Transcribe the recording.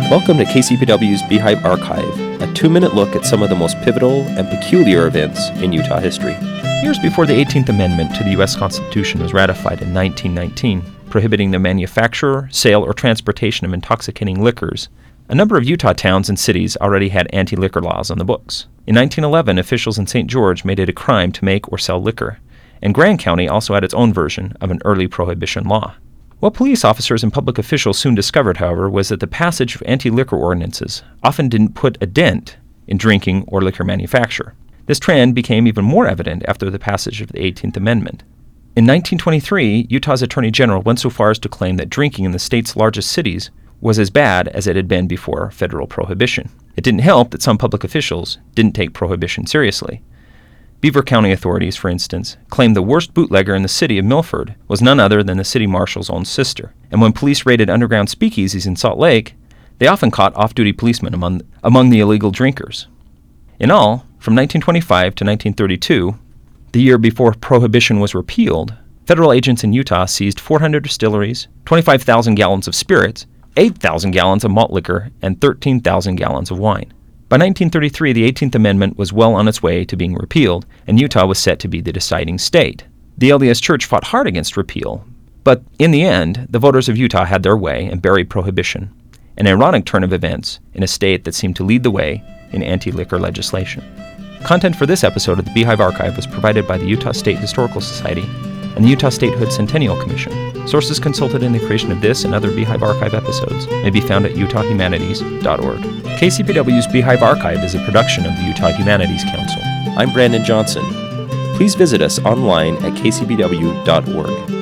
Welcome to KCPW's Beehive Archive, a 2-minute look at some of the most pivotal and peculiar events in Utah history. Years before the 18th Amendment to the U.S. Constitution was ratified in 1919, prohibiting the manufacture, sale, or transportation of intoxicating liquors, a number of Utah towns and cities already had anti-liquor laws on the books. In 1911, officials in St. George made it a crime to make or sell liquor, and Grand County also had its own version of an early prohibition law. What police officers and public officials soon discovered, however, was that the passage of anti-liquor ordinances often didn't put a dent in drinking or liquor manufacture. This trend became even more evident after the passage of the 18th Amendment. In 1923, Utah's Attorney General went so far as to claim that drinking in the state's largest cities was as bad as it had been before federal prohibition. It didn't help that some public officials didn't take prohibition seriously. Beaver County authorities, for instance, claimed the worst bootlegger in the city of Milford was none other than the city marshal's own sister. And when police raided underground speakeasies in Salt Lake, they often caught off-duty policemen among the illegal drinkers. In all, from 1925 to 1932, the year before prohibition was repealed, federal agents in Utah seized 400 distilleries, 25,000 gallons of spirits, 8,000 gallons of malt liquor, and 13,000 gallons of wine. By 1933, the 18th Amendment was well on its way to being repealed, and Utah was set to be the deciding state. The LDS Church fought hard against repeal, but in the end, the voters of Utah had their way and buried prohibition, an ironic turn of events in a state that seemed to lead the way in anti-liquor legislation. Content for this episode of the Beehive Archive was provided by the Utah State Historical Society and the Utah Statehood Centennial Commission. Sources consulted in the creation of this and other Beehive Archive episodes may be found at utahhumanities.org. KCPW's Beehive Archive is a production of the Utah Humanities Council. I'm Brandon Johnson. Please visit us online at kcpw.org.